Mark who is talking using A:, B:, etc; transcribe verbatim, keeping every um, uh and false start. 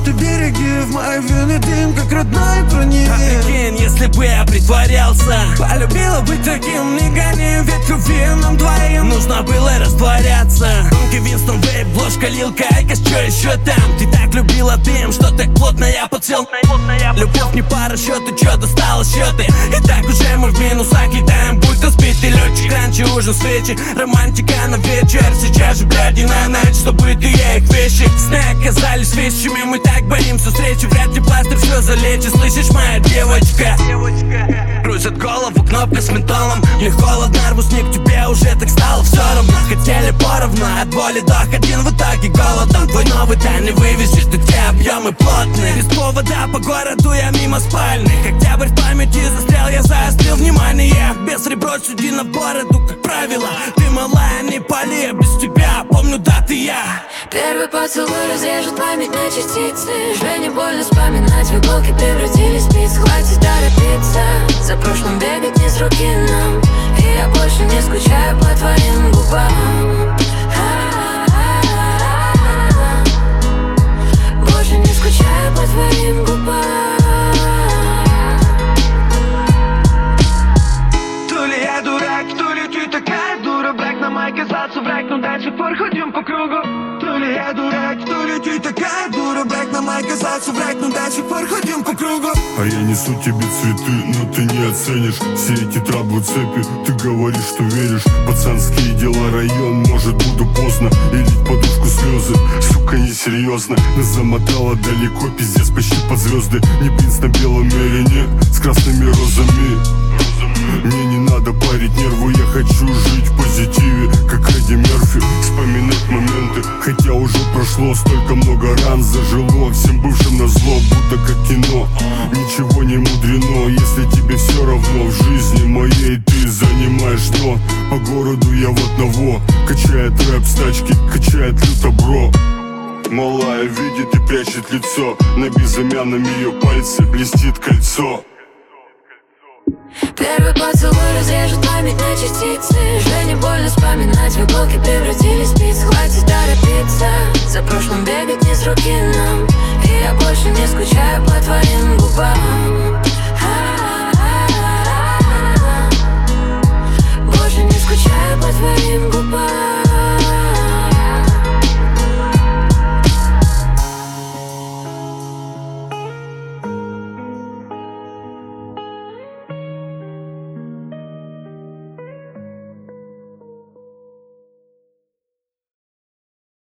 A: ты береги, в моей вены дым, как родной проник.
B: А прикинь, если бы я притворялся,
A: полюбила быть таким, не гони, ведь любви нам двоим
B: нужно было растворяться. Гонка, Винстон, вейп, ложка, лилка, айкос, чё еще там? Ты так любила дым, что так плотно я подсел. Любовь не по расчету, чё достала счеты. И так уже мы в минусах летаем, будто сбитый летчик. Раньше ужин, свечи, романтика на вечер. Сейчас же, блядь, и на ночь, чтобы ты я их вещи. Сны оказались вещами, мы так боимся встречи. Вряд ли пластырь все залечит, слышишь, моя девочка? Крутят голову, кнопка с ментолом. Мне холодно, рвусь не к тебе, уже так стало все равно. Хотели поровну, от боли до один, в итоге голодом. Твой новый тайный вывезешь, ты те объемы плотные. Без повода по городу я мимо спальных. Октябрь в памяти застрял, я заострил внимание. Без ребро сюди на бороду, как правило. Ты малая, не пали, без тебя помню даты я.
C: Первый поцелуй разрежет память на частицы. Уже не больно вспоминать, в иголки превратились в спиц. Хватит торопиться, за прошлым бегать не с руки нам. И я больше не скучаю по твоим губам. Больше не скучаю по твоим губам.
A: То ли я дурак, то ли ты такая дура. Брак на май казаться враг, но до сих пор ходим по кругу. То ли я дурак, то ли ты такая дура. Брак на май казаться враг, но до сих пор ходим по кругу.
D: А я несу тебе цветы, но ты не оценишь все эти траблы цепи. Ты говоришь, что веришь, пацанские дела, район. Может, буду поздно и лить подушку слезы. Сука, несерьезно, нас замотала далеко, пиздец, почти под звезды. Не принц на белом мерине с красными розами. Мне не надо парить нервы, я хочу жить в позитиве, как Эдди Мерфи, вспоминать моменты. Хотя уже прошло столько много ран, зажило всем бывшим назло, будто как кино. Ничего не мудрено, если тебе все равно. В жизни моей ты занимаешь дно. По городу я в одного, качает рэп с тачки, качает люто бро. Малая видит и прячет лицо, на безымянном ее пальце блестит кольцо.
C: Первый поцелуй разрежет память на частицы. Уже не больно вспоминать, в иголки превратились в спиц. Хватит торопиться, за прошлым бегать не с руки нам. И я больше не скучаю по твоим губам.